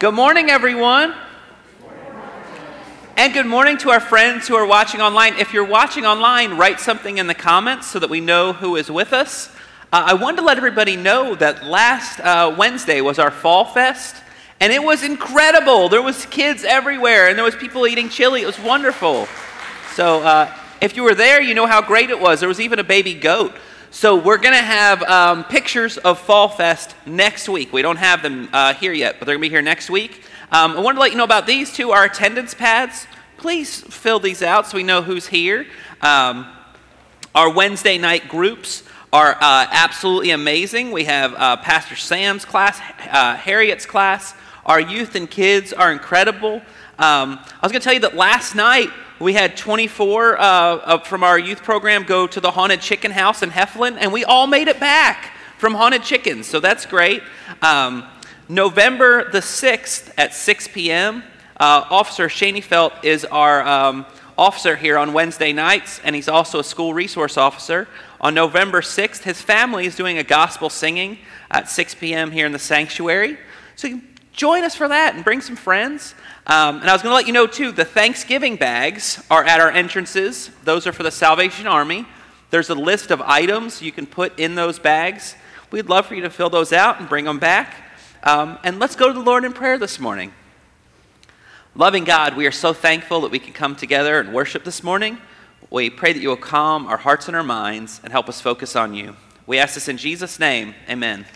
Good morning, everyone. And good morning to our friends who are watching online. If you're watching online, write something in the comments so that we know who is with us. I wanted to let everybody know that last Wednesday was our Fall Fest, and it was incredible. There was kids everywhere, and there was people eating chili. It was wonderful. So if you were there, you know how great it was. There was even a baby goat. So we're going to have pictures of Fall Fest next week. We don't have them here yet, but they're going to be here next week. I wanted to let you know about these two, our attendance pads. Please fill these out so we know who's here. Our Wednesday night groups are absolutely amazing. We have Pastor Sam's class, Harriet's class. Our youth and kids are incredible. I was going to tell you that last night we had 24 from our youth program go to the Haunted Chicken House in Heflin, and we all made it back from Haunted Chickens, so that's great. November the 6th at 6 p.m., Officer Shaneyfelt is our officer here on Wednesday nights, and he's also a school resource officer. On November 6th, his family is doing a gospel singing at 6 p.m. here in the sanctuary. So you can join us for that and bring some friends. And I was going to let you know, too, the Thanksgiving bags are at our entrances. Those are for the Salvation Army. There's a list of items you can put in those bags. We'd love for you to fill those out and bring them back. And let's go to the Lord in prayer this morning. Loving God, we are so thankful that we can come together and worship this morning. We pray that you will calm our hearts and our minds and help us focus on you. We ask this in Jesus' name. Amen.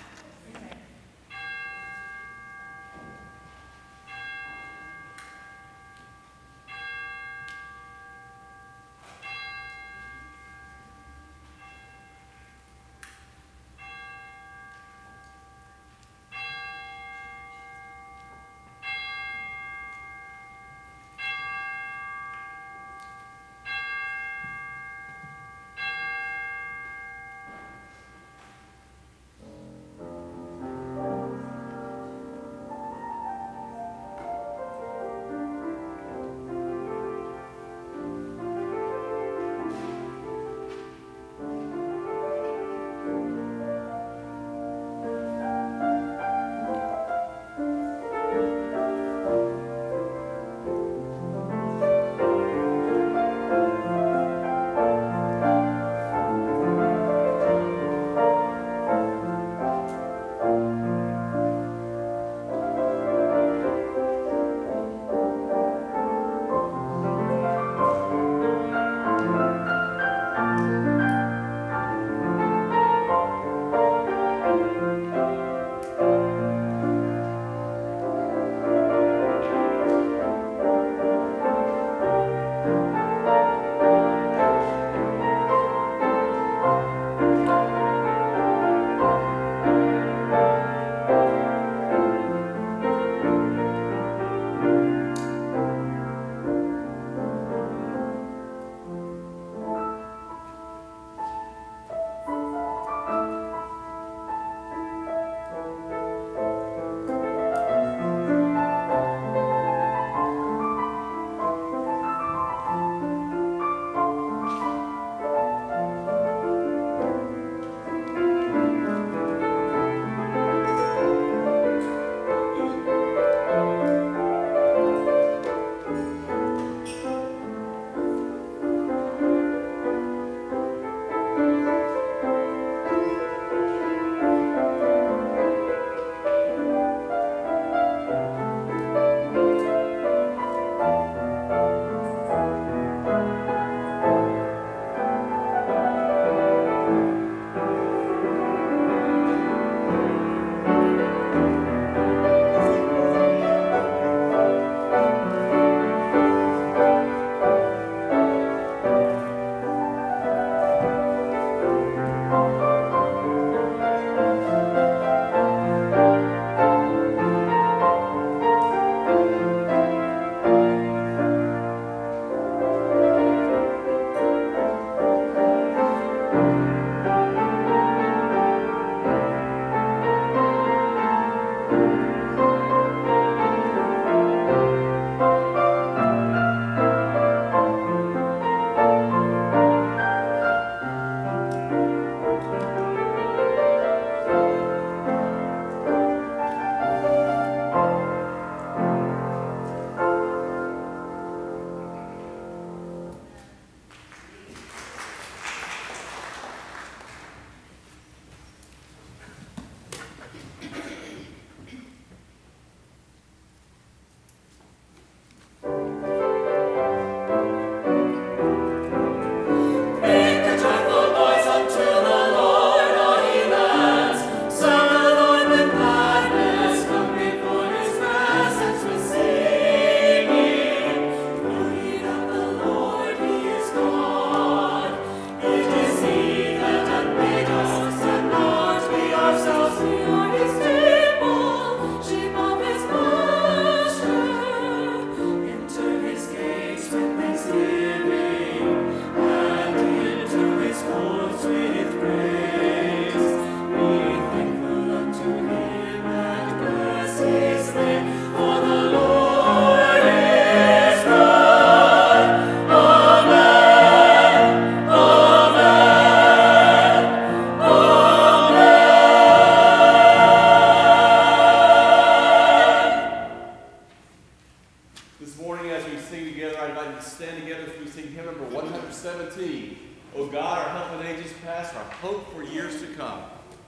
past, our hope for years to come.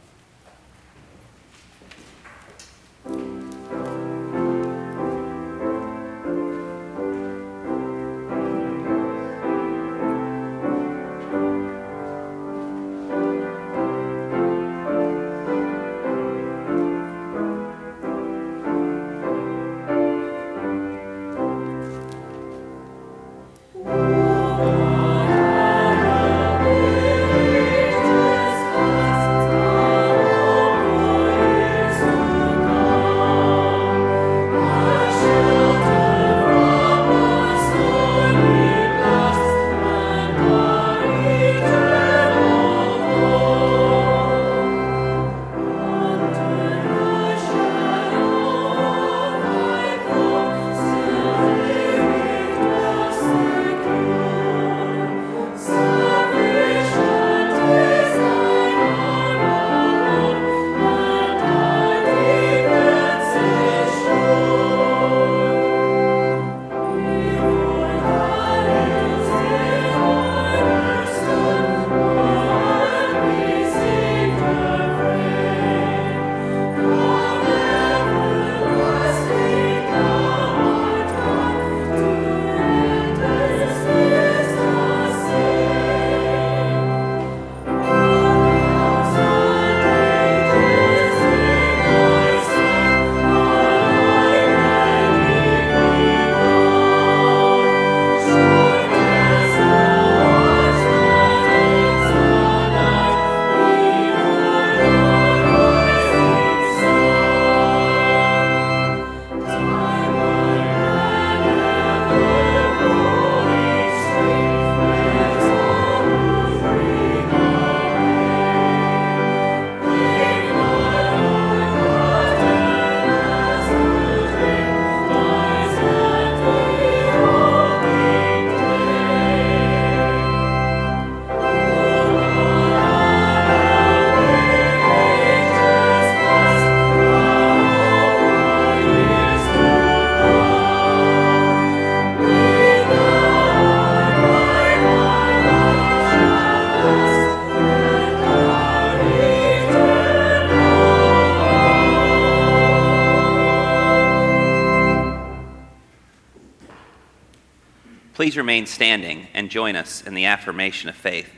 Please remain standing and join us in the affirmation of faith.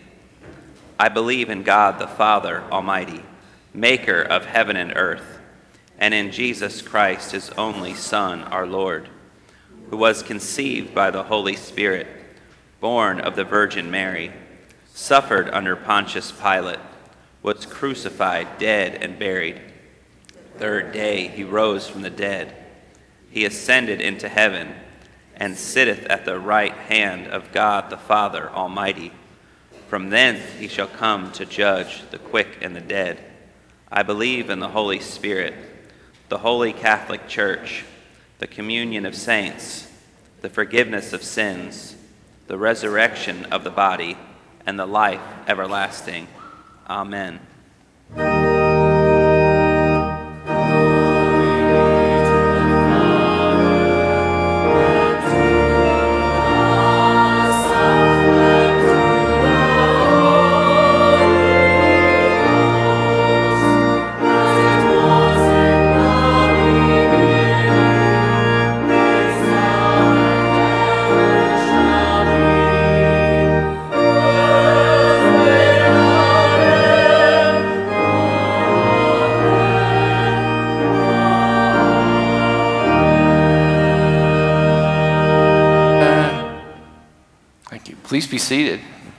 I believe in God the Father Almighty, maker of heaven and earth, and in Jesus Christ, his only Son, our Lord, who was conceived by the Holy Spirit, born of the Virgin Mary, suffered under Pontius Pilate, was crucified, dead, and buried. Third day he rose from the dead. He ascended into heaven and sitteth at the right hand of God the Father Almighty. From thence he shall come to judge the quick and the dead. I believe in the Holy Spirit, the Holy Catholic Church, the communion of saints, the forgiveness of sins, the resurrection of the body, and the life everlasting. Amen. Please be seated.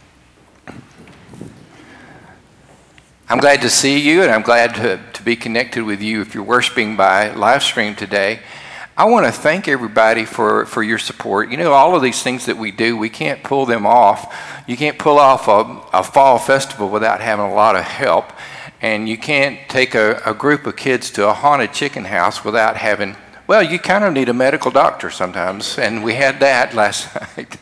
I'm glad to see you, and I'm glad to be connected with you if you're worshiping by live stream today. I want to thank everybody for your support. You know, all of these things that we do, we can't pull them off. You can't pull off a fall festival without having a lot of help, and you can't take a group of kids to a haunted chicken house without having, well, you kind of need a medical doctor sometimes, and we had that last night.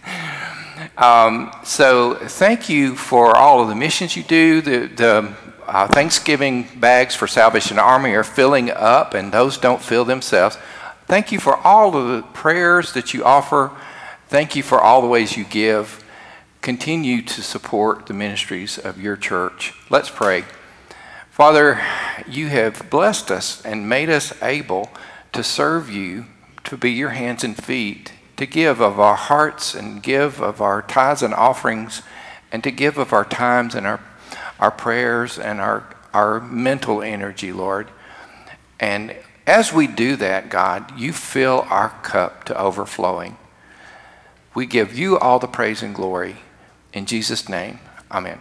So thank you for all of the missions you do. The Thanksgiving bags for Salvation Army are filling up, and those don't fill themselves. Thank you for all of the prayers that you offer. Thank you for all the ways you give. continue to support the ministries of your church. Let's pray. Father, you have blessed us and made us able to serve you, to be your hands and feet, to give of our hearts and give of our tithes and offerings, and to give of our times and our prayers and our mental energy, Lord. And as we do that, God, you fill our cup to overflowing. We give you all the praise and glory. In Jesus' name, amen.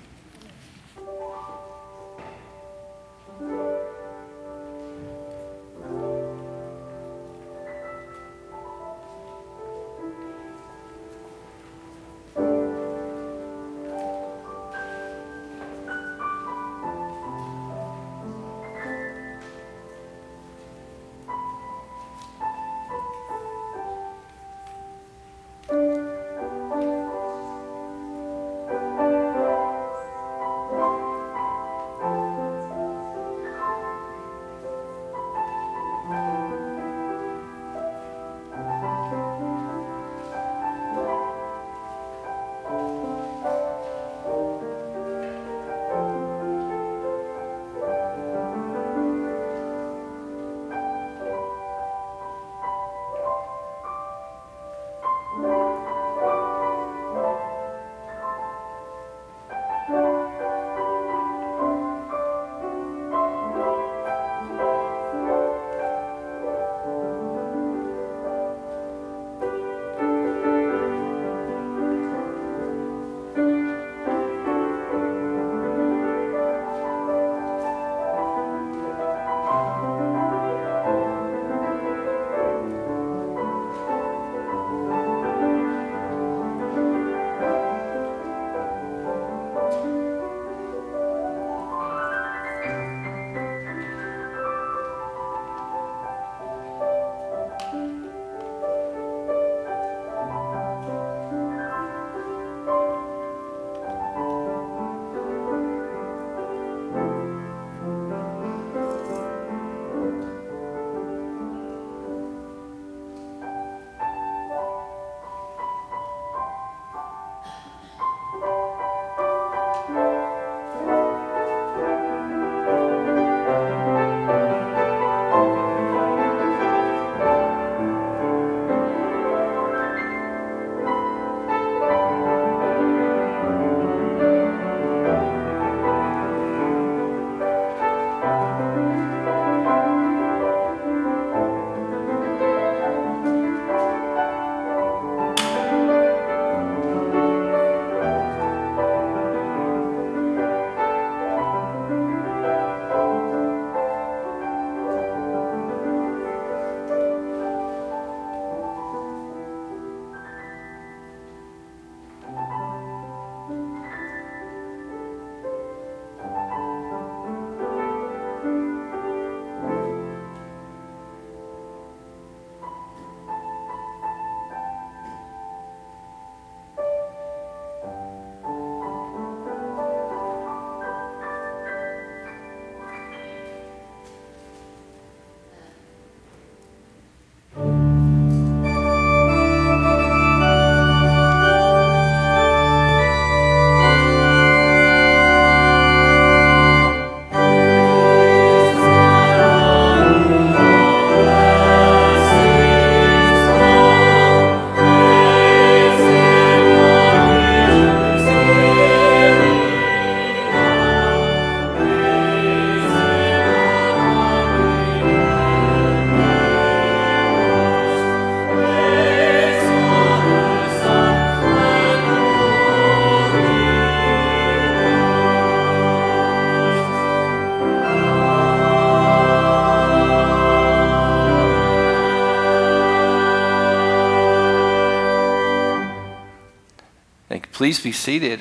Please be seated.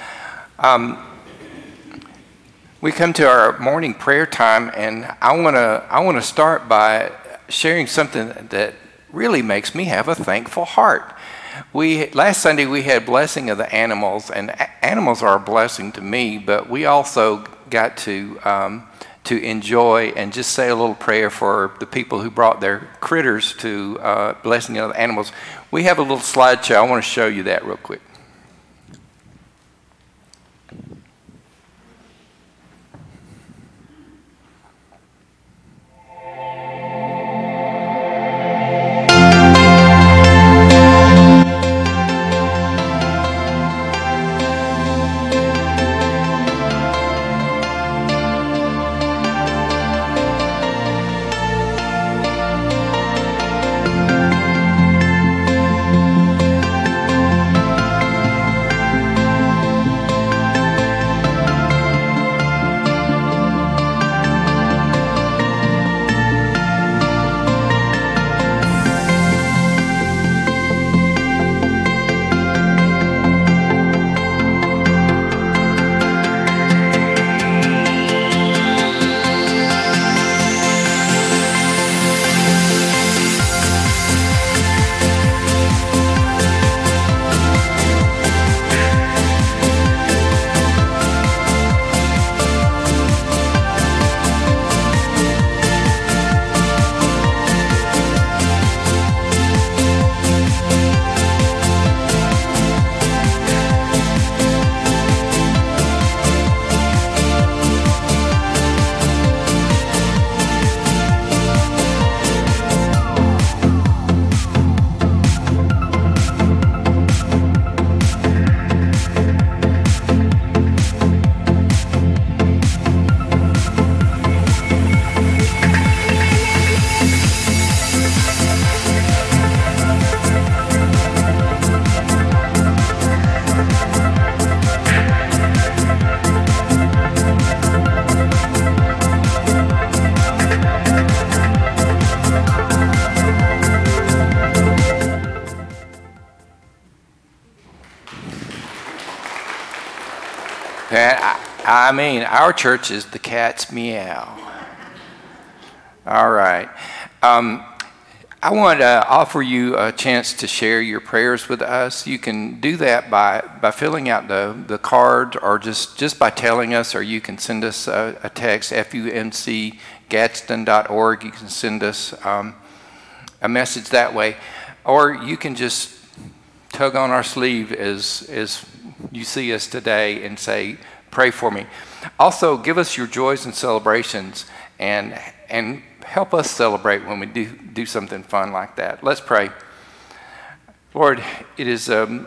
And we come to our morning prayer time, and I want to start by sharing something that really makes me have a thankful heart. Last Sunday we had blessing of the animals, and animals are a blessing to me, but we also got to enjoy and just say a little prayer for the people who brought their critters to blessing of the animals. We have a little slideshow. I want to show you that real quick. I mean, our church is the cat's meow. All right. I want to offer you a chance to share your prayers with us. You can do that by filling out the card, or just by telling us, or you can send us a text, FUMCGadsden.org. You can send us a message that way, or you can just tug on our sleeve as you see us today and say, pray for me. Also, give us your joys and celebrations, and help us celebrate when we do something fun like that. Let's pray. Lord, it is an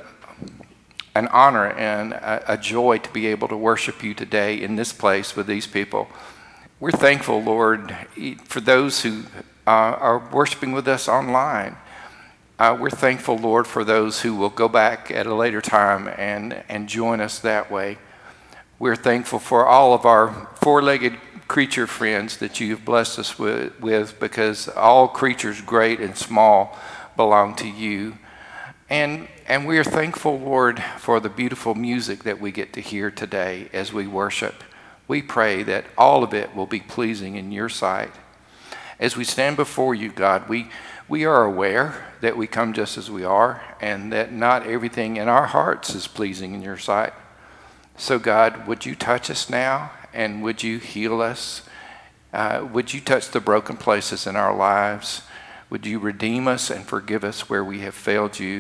honor and a joy to be able to worship you today in this place with these people. We're thankful, Lord, for those who are worshiping with us online. We're thankful, Lord, for those who will go back at a later time and join us that way. We're thankful for all of our four-legged creature friends that you've blessed us with, because all creatures, great and small, belong to you. And we are thankful, Lord, for the beautiful music that we get to hear today as we worship. We pray that all of it will be pleasing in your sight. As we stand before you, God, we are aware that we come just as we are, and that not everything in our hearts is pleasing in your sight. So, God, would you touch us now? And would you heal us? Would you touch the broken places in our lives? Would you redeem us and forgive us where we have failed you?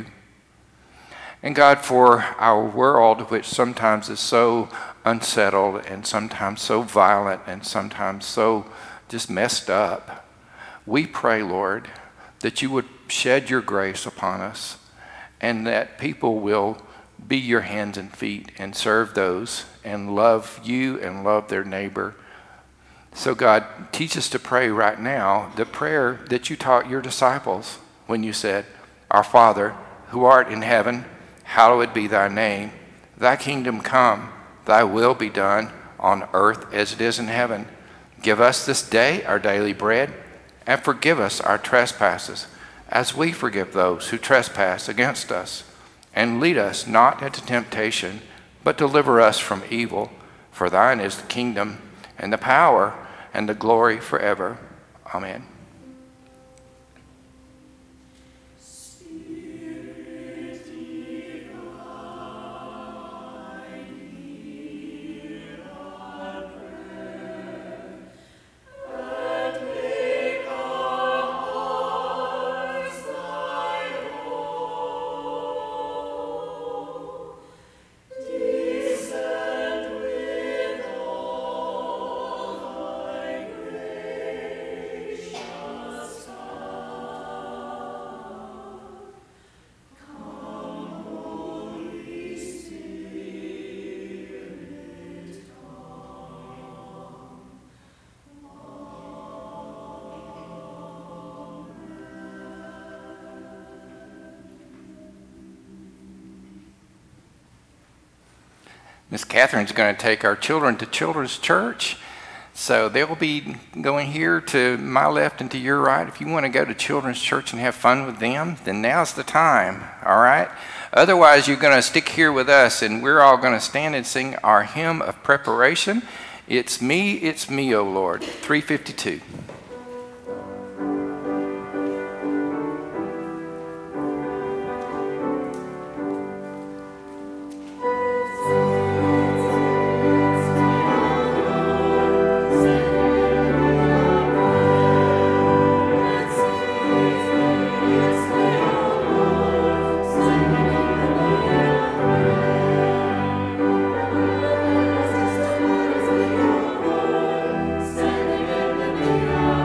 And God, for our world, which sometimes is so unsettled and sometimes so violent and sometimes so just messed up, we pray, Lord, that you would shed your grace upon us, and that people will be your hands and feet and serve those and love you and love their neighbor. So God, teach us to pray right now the prayer that you taught your disciples when you said, Our Father, who art in heaven, hallowed be thy name. Thy kingdom come, thy will be done on earth as it is in heaven. Give us this day our daily bread, and forgive us our trespasses, as we forgive those who trespass against us. And lead us not into temptation, but deliver us from evil. For thine is the kingdom, and the power, and the glory forever. Amen. Miss Catherine's going to take our children to Children's Church. So they'll be going here to my left and to your right. If you want to go to Children's Church and have fun with them, then now's the time, all right? Otherwise, you're going to stick here with us, and we're all going to stand and sing our hymn of preparation. It's me, O Lord, 352. Standing in the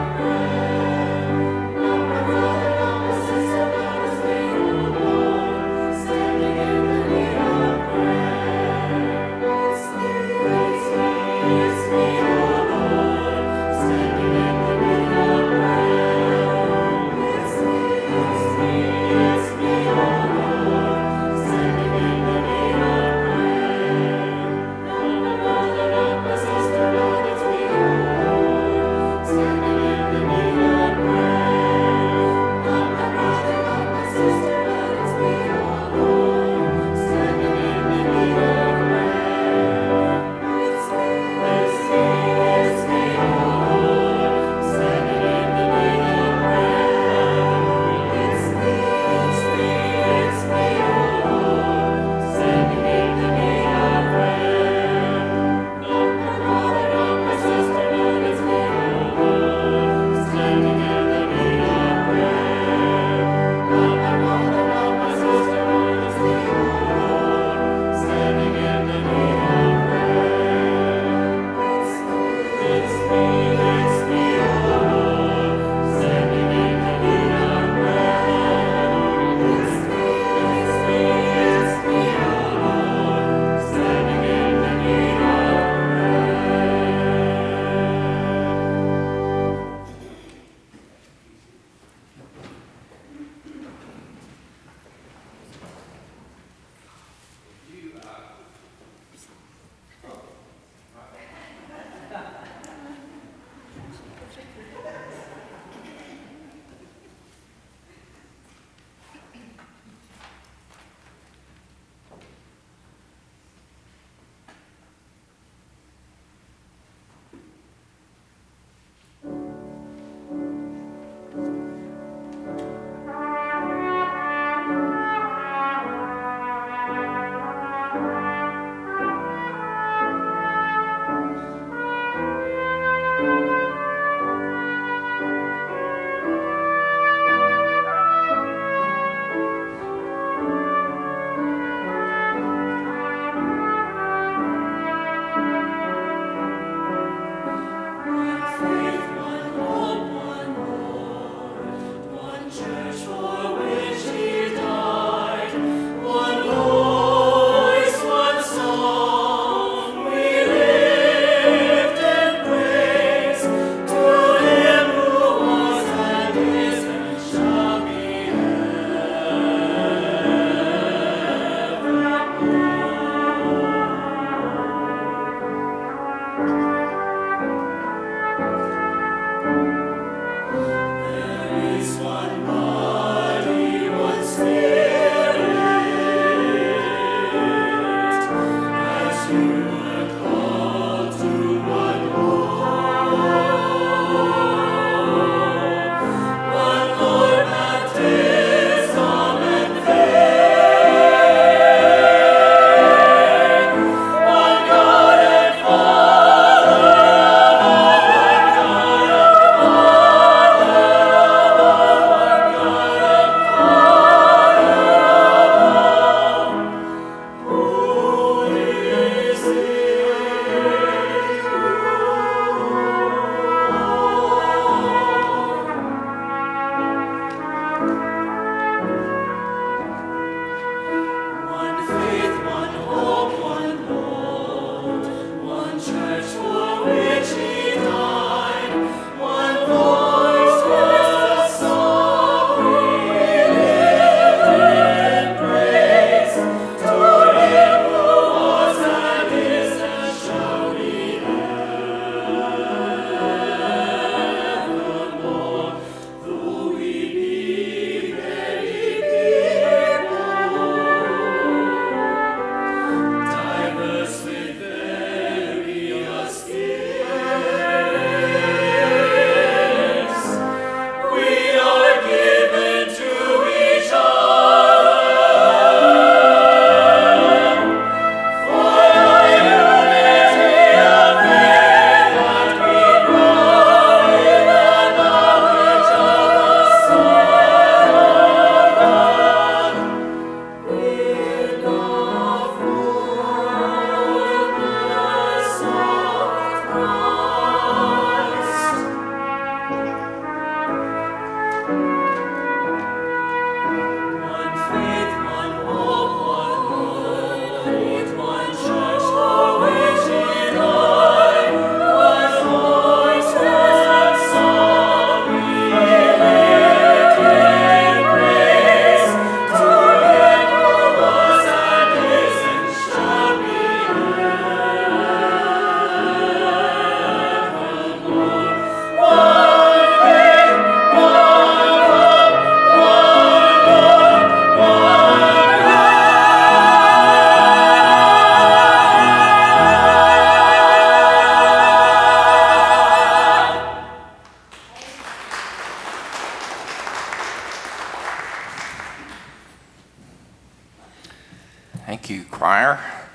Meyer.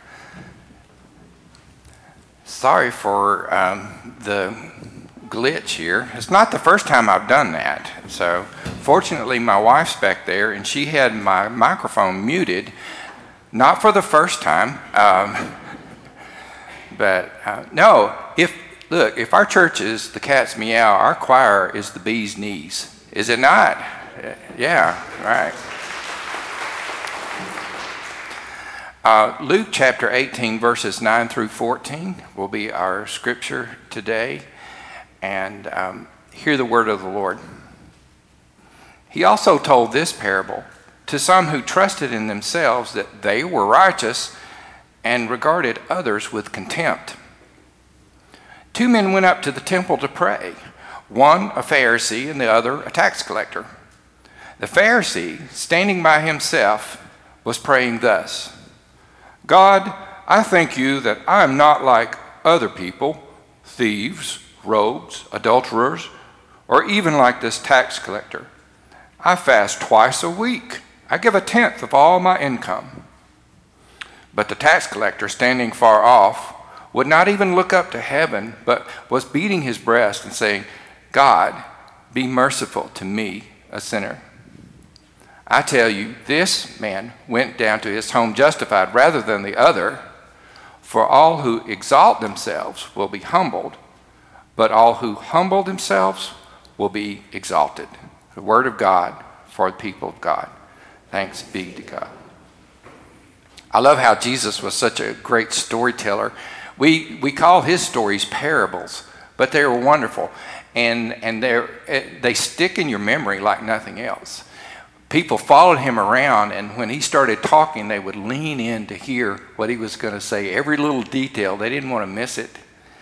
Sorry for the glitch here. It's not the first time I've done that. So fortunately my wife's back there and she had my microphone muted, not for the first time, but no, if our church is the cat's meow, our choir is the bee's knees. Is it not? Yeah, right. Luke chapter 18, verses 9 through 14 will be our scripture today. And hear the word of the Lord. He also told this parable to some who trusted in themselves that they were righteous and regarded others with contempt. 2 men went up to the temple to pray, one a Pharisee and the other a tax collector. The Pharisee, standing by himself, was praying thus: God, I thank you that I am not like other people, thieves, rogues, adulterers, or even like this tax collector. I fast twice a week. I give 1/10 of all my income. But the tax collector, standing far off, would not even look up to heaven, but was beating his breast and saying, God, be merciful to me, a sinner. I tell you, this man went down to his home justified rather than the other. For all who exalt themselves will be humbled, but all who humble themselves will be exalted. The word of God for the people of God. Thanks be to God. I love how Jesus was such a great storyteller. We call his stories parables, but they were wonderful. And they stick in your memory like nothing else. People followed him around, and when he started talking, they would lean in to hear what he was going to say. Every little detail, they didn't want to miss it.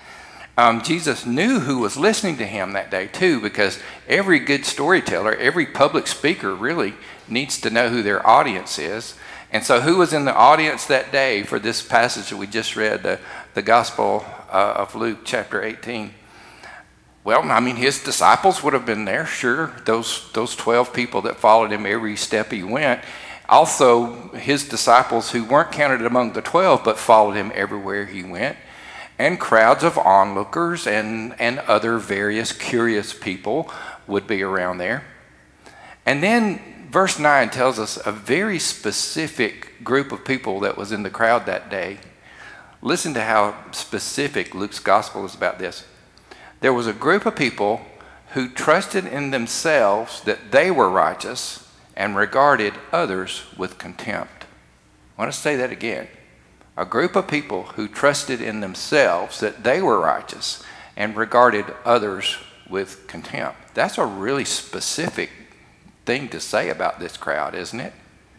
Jesus knew who was listening to him that day too, because every good storyteller, every public speaker really needs to know who their audience is. And so who was in the audience that day for this passage that we just read, the Gospel of Luke chapter 18? Well, I mean, his disciples would have been there, sure. Those 12 people that followed him every step he went. Also, his disciples who weren't counted among the 12, but followed him everywhere he went. And crowds of onlookers and other various curious people would be around there. And then verse 9 tells us a very specific group of people that was in the crowd that day. Listen to how specific Luke's gospel is about this. There was a group of people who trusted in themselves that they were righteous and regarded others with contempt. I want to say that again. A group of people who trusted in themselves that they were righteous and regarded others with contempt. That's a really specific thing to say about this crowd, isn't it?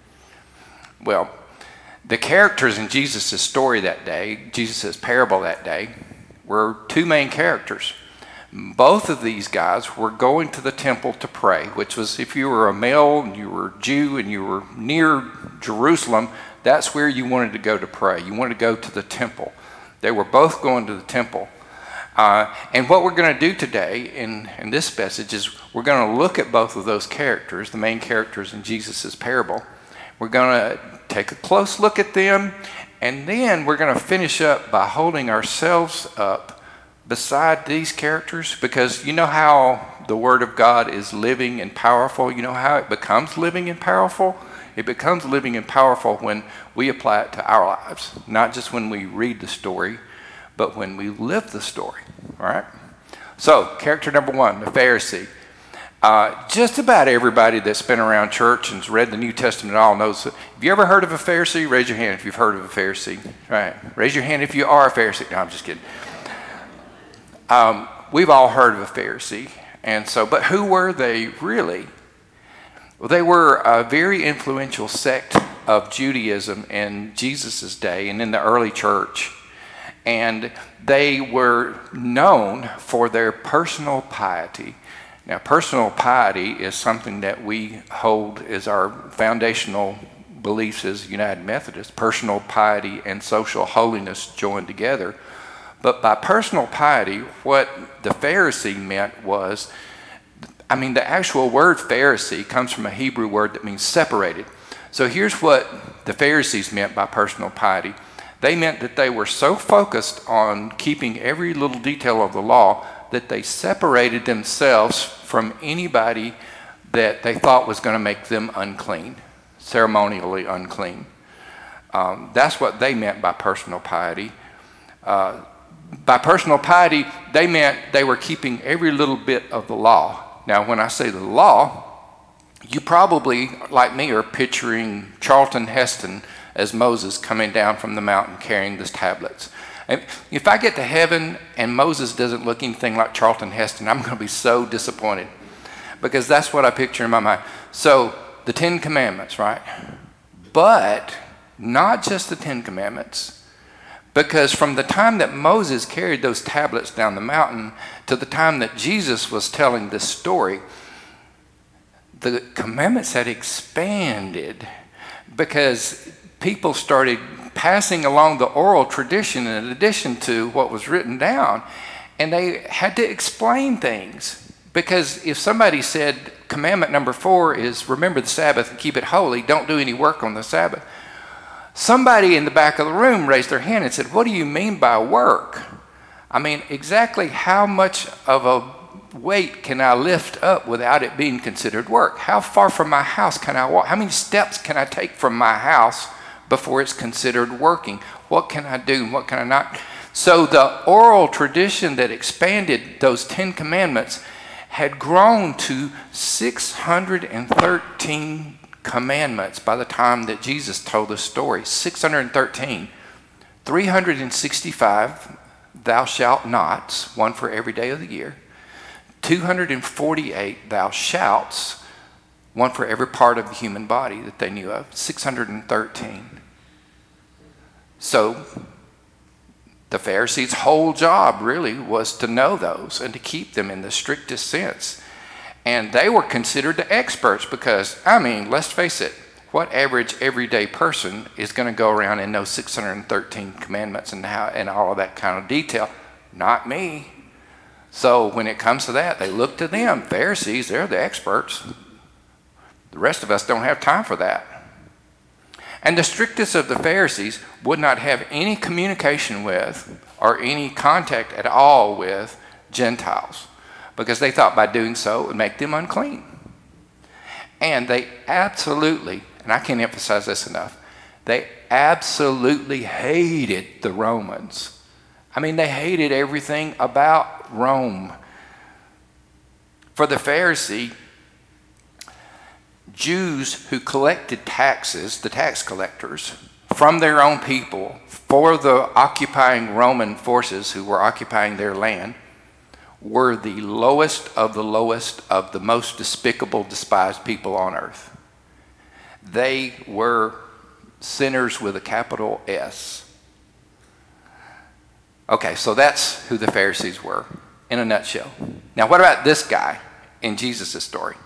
Well, the characters in Jesus' story that day, Jesus' parable that day, were 2 main characters. Both of these guys were going to the temple to pray, which was, if you were a male and you were Jew and you were near Jerusalem, that's where you wanted to go to pray. You wanted to go to the temple. They were both going to the temple. And what we're going to do today in this message is we're going to look at both of those characters, the main characters in Jesus' parable. We're going to take a close look at them, and then we're going to finish up by holding ourselves up beside these characters, because you know how the Word of God is living and powerful. You know how it becomes living and powerful? It becomes living and powerful when we apply it to our lives, not just when we read the story, but when we live the story, all right? So, character number 1, the Pharisee. Just about everybody that's been around church and has read the New Testament all knows. Have you ever heard of a Pharisee? Raise your hand if you've heard of a Pharisee. All right. Raise your hand if you are a Pharisee. No, I'm just kidding. We've all heard of a Pharisee. And so, but who were they really? Well, they were a very influential sect of Judaism in Jesus' day and in the early church. And they were known for their personal piety. Now, personal piety is something that we hold as our foundational beliefs as United Methodists. Personal piety and social holiness joined together. But by personal piety, what the Pharisee meant was, the actual word Pharisee comes from a Hebrew word that means separated. So here's what the Pharisees meant by personal piety. They meant that they were so focused on keeping every little detail of the law that they separated themselves from anybody that they thought was going to make them unclean, ceremonially unclean. That's what they meant by personal piety. By personal piety, they meant they were keeping every little bit of the law. Now, when I say the law, you probably, like me, are picturing Charlton Heston as Moses coming down from the mountain carrying these tablets. And if I get to heaven and Moses doesn't look anything like Charlton Heston, I'm going to be so disappointed, because that's what I picture in my mind. So the 10 Commandments, right? But not just the 10 Commandments, because from the time that Moses carried those tablets down the mountain to the time that Jesus was telling this story, the commandments had expanded, because people started passing along the oral tradition in addition to what was written down, and they had to explain things. Because if somebody said commandment number 4 is remember the Sabbath and keep it holy, don't do any work on the Sabbath, somebody in the back of the room raised their hand and said, what do you mean by work? I mean, exactly how much of a weight can I lift up without it being considered work? How far from my house can I walk? How many steps can I take from my house before it's considered working? What can I do and what can I not? So the oral tradition that expanded those 10 commandments had grown to 613 commandments by the time that Jesus told the story. 613. 365 thou shalt nots, one for every day of the year. 248 thou shalts, one for every part of the human body that they knew of. 613. So the Pharisees' whole job really was to know those and to keep them in the strictest sense. And they were considered the experts because, I mean, let's face it, what average everyday person is going to go around and know 613 commandments and all of that kind of detail? Not me. So when it comes to that, they look to them. Pharisees, they're the experts. The rest of us don't have time for that. And the strictest of the Pharisees would not have any communication with or any contact at all with Gentiles, because they thought by doing so it would make them unclean. And they absolutely, and I can't emphasize this enough, they absolutely hated the Romans. I mean, they hated everything about Rome. For the Pharisee, Jews who collected taxes, the tax collectors, from their own people for the occupying Roman forces who were occupying their land, were the lowest of the most despicable, despised people on earth. They were sinners with a capital S. Okay, so that's who the Pharisees were in a nutshell. Now, what about this guy in Jesus' story?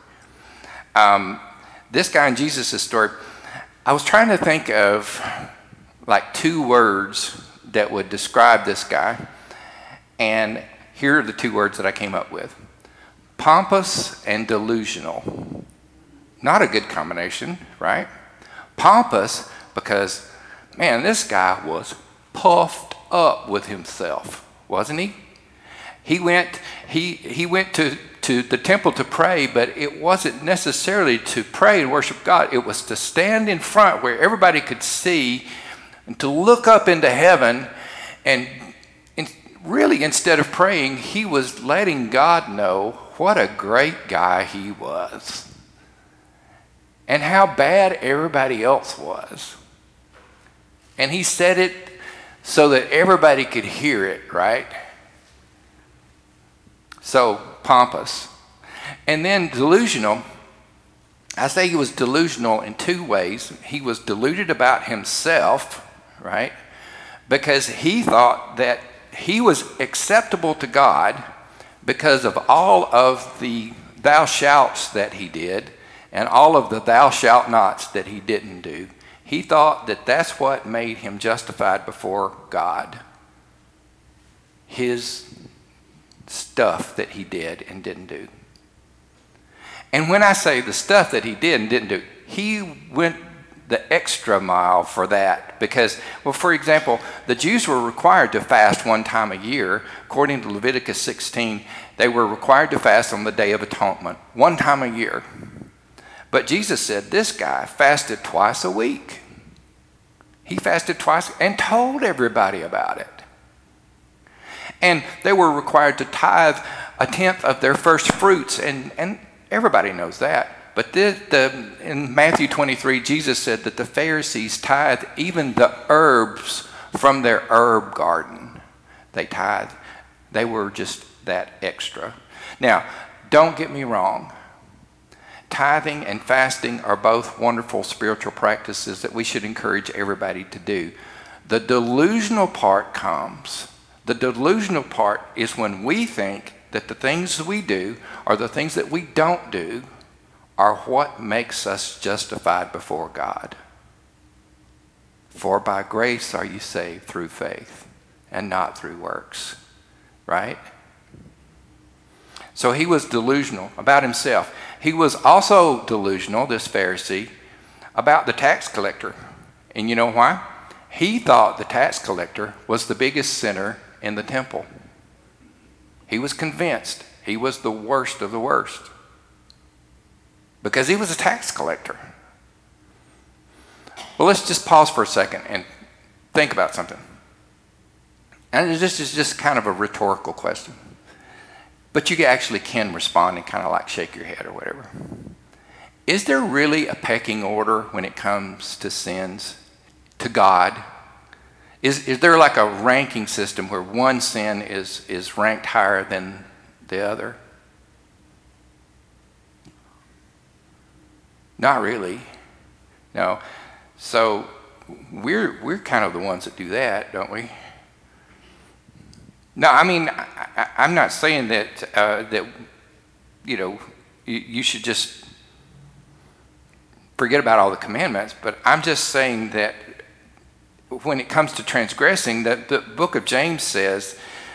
This guy in Jesus' story, I was trying to think of like 2 words that would describe this guy, and here are the 2 words that I came up with. Pompous and delusional. Not a good combination, right? Pompous because, man, this guy was puffed up with himself, wasn't he? He went to the temple to pray, but it wasn't necessarily to pray and worship God. It was to stand in front where everybody could see and to look up into heaven, and really, instead of praying, he was letting God know what a great guy he was and how bad everybody else was. And he said it so that everybody could hear it, right? So, pompous. And then delusional. I say he was delusional in 2 ways. He was deluded about himself, right? Because he thought that he was acceptable to God because of all of the thou shalts that he did and all of the thou shalt nots that he didn't do. He thought that that's what made him justified before God. His stuff that he did and didn't do. And when I say the stuff that he did and didn't do, he went the extra mile for that. Because, well, for example, the Jews were required to fast one time a year. According to Leviticus 16, they were required to fast on the Day of Atonement, one time a year. But Jesus said this guy fasted twice a week. He fasted twice and told everybody about it. And they were required to tithe a tenth of their first fruits, and everybody knows that. But in Matthew 23, Jesus said that the Pharisees tithe even the herbs from their herb garden. They tithe. They were just that extra. Now, don't get me wrong. Tithing and fasting are both wonderful spiritual practices that we should encourage everybody to do. The delusional part comes. The delusional part is when we think that the things we do or the things that we don't do are what makes us justified before God. For by grace are you saved through faith and not through works. Right? So he was delusional about himself. He was also delusional, this Pharisee, about the tax collector. And you know why? He thought the tax collector was the biggest sinner in the temple. He was convinced he was the worst of the worst because he was a tax collector. Well, let's just pause for a second and think about something. And this is just kind of a rhetorical question. But you actually can respond and kind of like shake your head or whatever. Is there really a pecking order when it comes to sins to God? Is there like a ranking system where one sin is ranked higher than the other? Not really. No. So we're kind of the ones that do that, don't we? No, I mean, I'm not saying that you should just forget about all the commandments, but I'm just saying that when it comes to transgressing, the book of James says,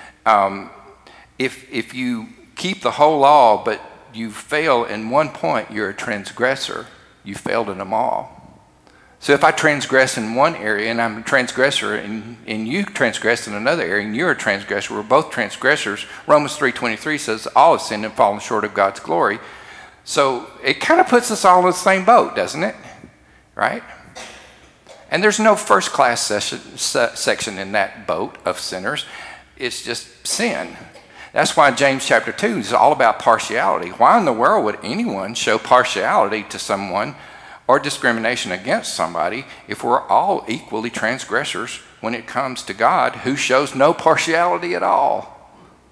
if you keep the whole law but you fail in one point, you're a transgressor. You failed in them all. So if I transgress in one area and I'm a transgressor and you transgress in another area and you're a transgressor, we're both transgressors. Romans 3:23 says all have sinned and fallen short of God's glory. So it kind of puts us all in the same boat, doesn't it? Right? And there's no first class section in that boat of sinners. It's just sin. That's why James chapter 2 is all about partiality. Why in the world would anyone show partiality to someone or discrimination against somebody if we're all equally transgressors when it comes to God, who shows no partiality at all?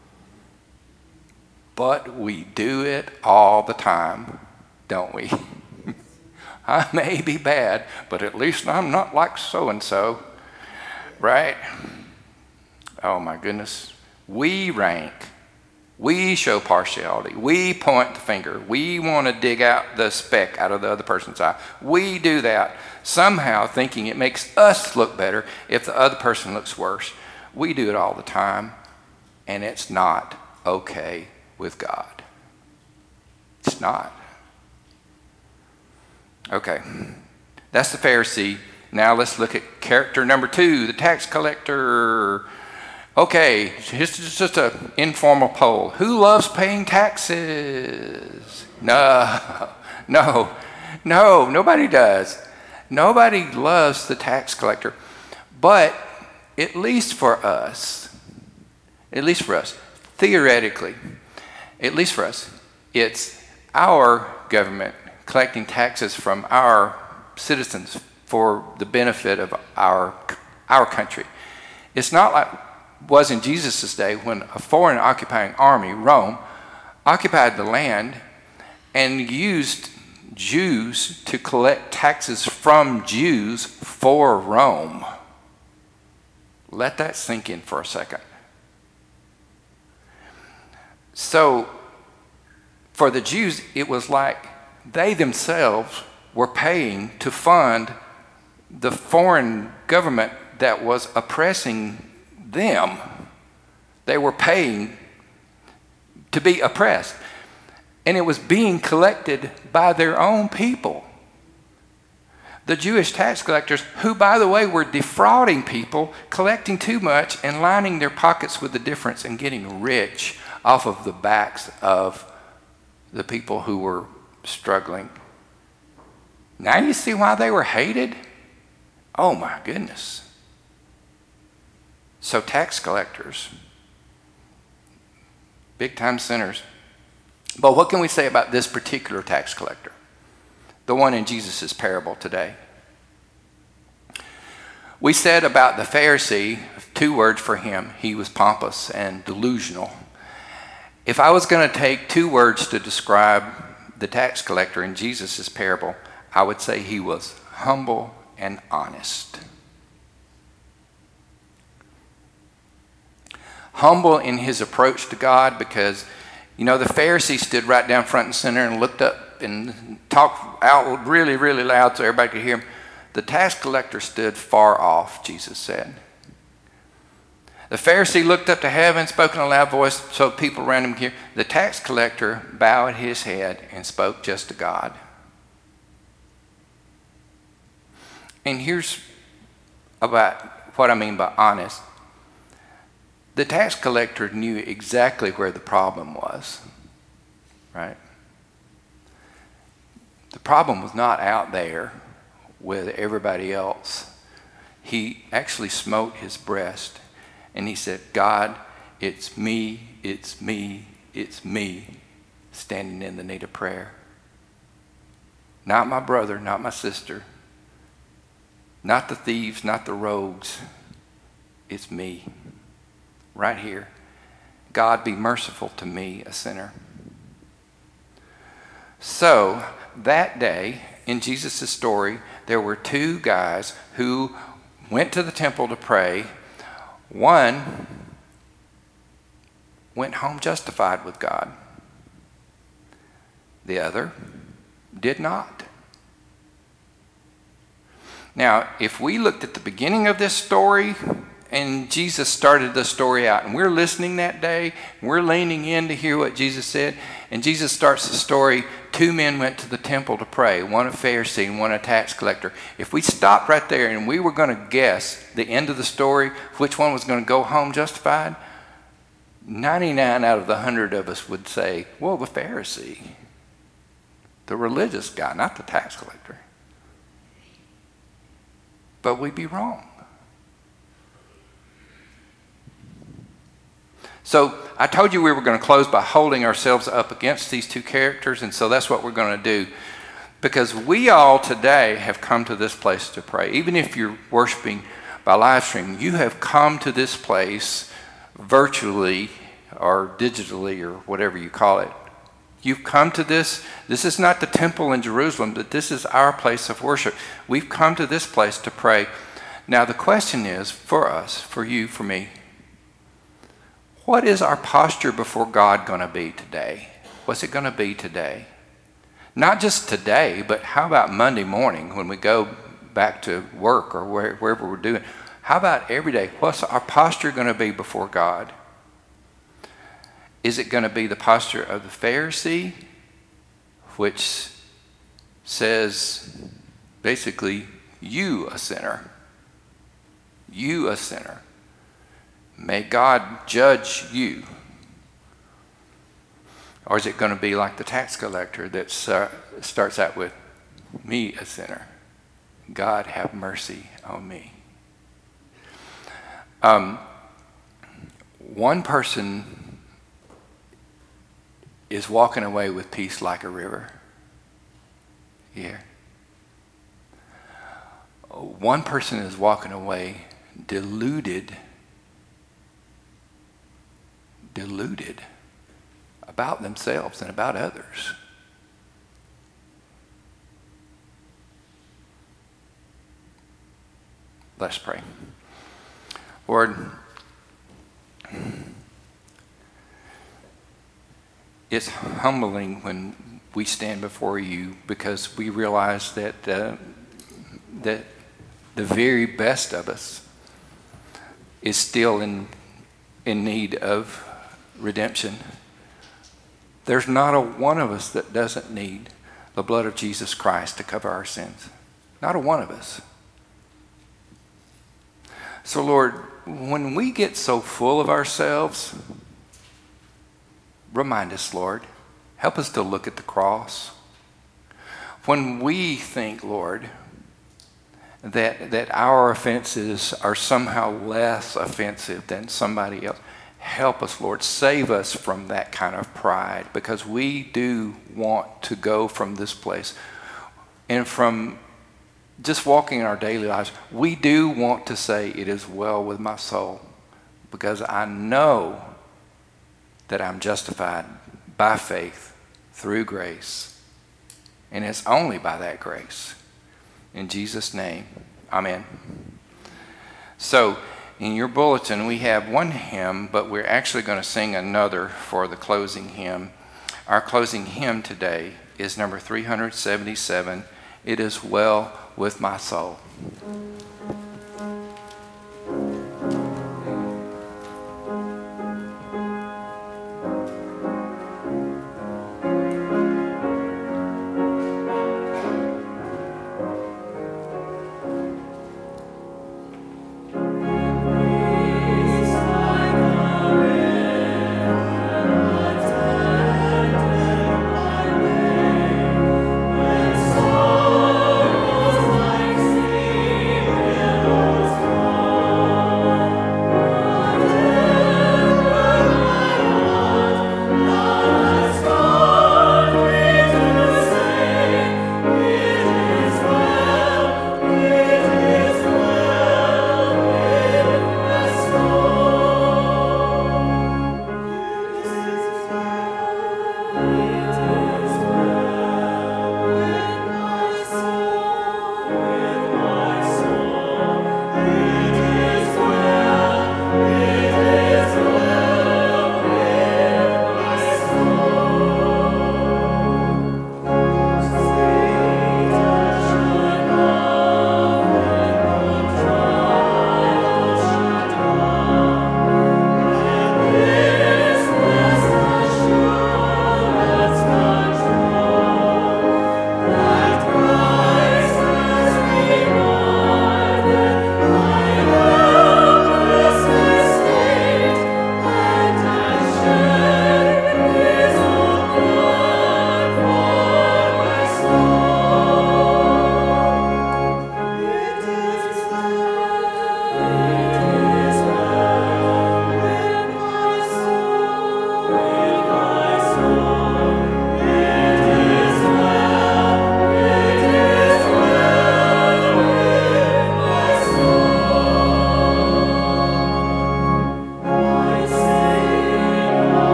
But we do it all the time, don't we? I may be bad, but at least I'm not like so-and-so, right? Oh my goodness. We rank. We show partiality. We point the finger. We want to dig out the speck out of the other person's eye. We do that, somehow thinking it makes us look better if the other person looks worse. We do it all the time, and it's not okay with God. It's not. Okay, that's the Pharisee. Now let's look at character number 2, the tax collector. Okay, here's just an informal poll. Who loves paying taxes? No, nobody does. Nobody loves the tax collector. But at least for us, theoretically, at least for us, it's our government collecting taxes from our citizens for the benefit of our country. It's not like was in Jesus' day when a foreign occupying army, Rome, occupied the land and used Jews to collect taxes from Jews for Rome. Let that sink in for a second. So for the Jews, it was like they themselves were paying to fund the foreign government that was oppressing them. They were paying to be oppressed. And it was being collected by their own people. The Jewish tax collectors, who, by the way, were defrauding people, collecting too much and lining their pockets with the difference and getting rich off of the backs of the people who were struggling. Now you see why they were hated? Oh my goodness. So tax collectors, big time sinners. But what can we say about this particular tax collector? The one in Jesus' parable today. We said about the Pharisee, 2 words for him. He was pompous and delusional. If I was going to take 2 words to describe the tax collector in Jesus' parable, I would say he was humble and honest. Humble in his approach to God because, the Pharisee stood right down front and center and looked up and talked out really, really loud so everybody could hear him. The tax collector stood far off, Jesus said. The Pharisee looked up to heaven, spoke in a loud voice so people around him could hear. The tax collector bowed his head and spoke just to God. And here's about what I mean by honest. The tax collector knew exactly where the problem was, right? The problem was not out there with everybody else. He actually smote his breast and he said, God, it's me, it's me, it's me standing in the need of prayer. Not my brother, not my sister, not the thieves, not the rogues. It's me, right here. God, be merciful to me, a sinner. So, that day, in Jesus' story, there were 2 guys who went to the temple to pray. One went home justified with God. The other did not. Now, if we looked at the beginning of this story, and Jesus started the story out, and we're listening that day, we're leaning in to hear what Jesus said, and Jesus starts the story, 2 men went to the temple to pray, one a Pharisee and one a tax collector. If we stopped right there and we were going to guess the end of the story, which one was going to go home justified, 99 out of the 100 of us would say, well, the Pharisee, the religious guy, not the tax collector. But we'd be wrong. So I told you we were going to close by holding ourselves up against these 2 characters, and so that's what we're going to do. Because we all today have come to this place to pray. Even if you're worshiping by live stream, you have come to this place virtually or digitally or whatever you call it. You've come to this. This is not the temple in Jerusalem, but this is our place of worship. We've come to this place to pray. Now the question is, for us, for you, for me, what is our posture before God going to be today? What's it going to be today? Not just today, but how about Monday morning when we go back to work or wherever we're doing? How about every day? What's our posture going to be before God? Is it going to be the posture of the Pharisee, which says basically, you a sinner, you a sinner. May God judge you. Or is it going to be like the tax collector that starts out with, me a sinner, God have mercy on me. One person is walking away with peace like a river. Here. One person is walking away deluded about themselves and about others. Let's pray. Lord, it's humbling when we stand before you because we realize that that the very best of us is still in need of redemption. There's not a one of us that doesn't need the blood of Jesus Christ to cover our sins. Not a one of us. So, Lord, when we get so full of ourselves, remind us, Lord. Help us to look at the cross. When we think, Lord, that our offenses are somehow less offensive than somebody else, help us, Lord. Save us from that kind of pride, because we do want to go from this place and from just walking in our daily lives. We do want to say, it is well with my soul, because I know that I'm justified by faith through grace. And it's only by that grace. In Jesus' name, amen. So, in your bulletin, we have one hymn, but we're actually going to sing another for the closing hymn. Our closing hymn today is number 377, It Is Well With My Soul. Like sea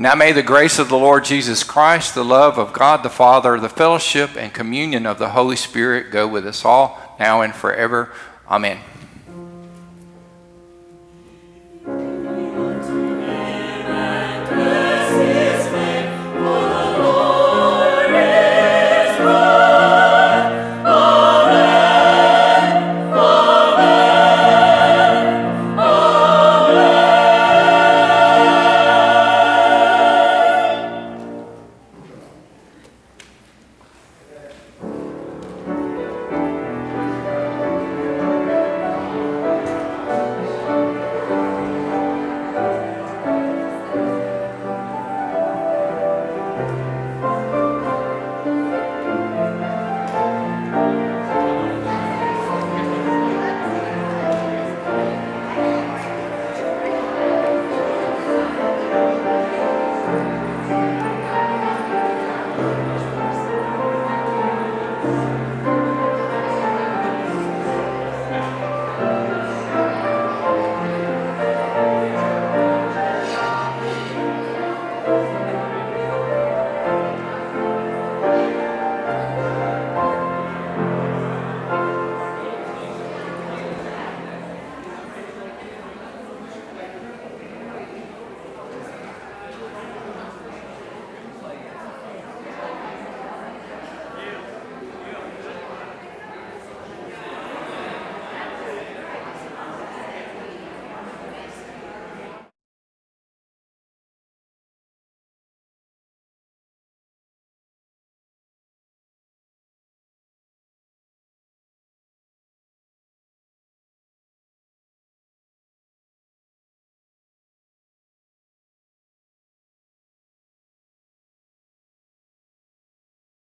Now may the grace of the Lord Jesus Christ, the love of God the Father, the fellowship and communion of the Holy Spirit go with us all, now and forever. Amen.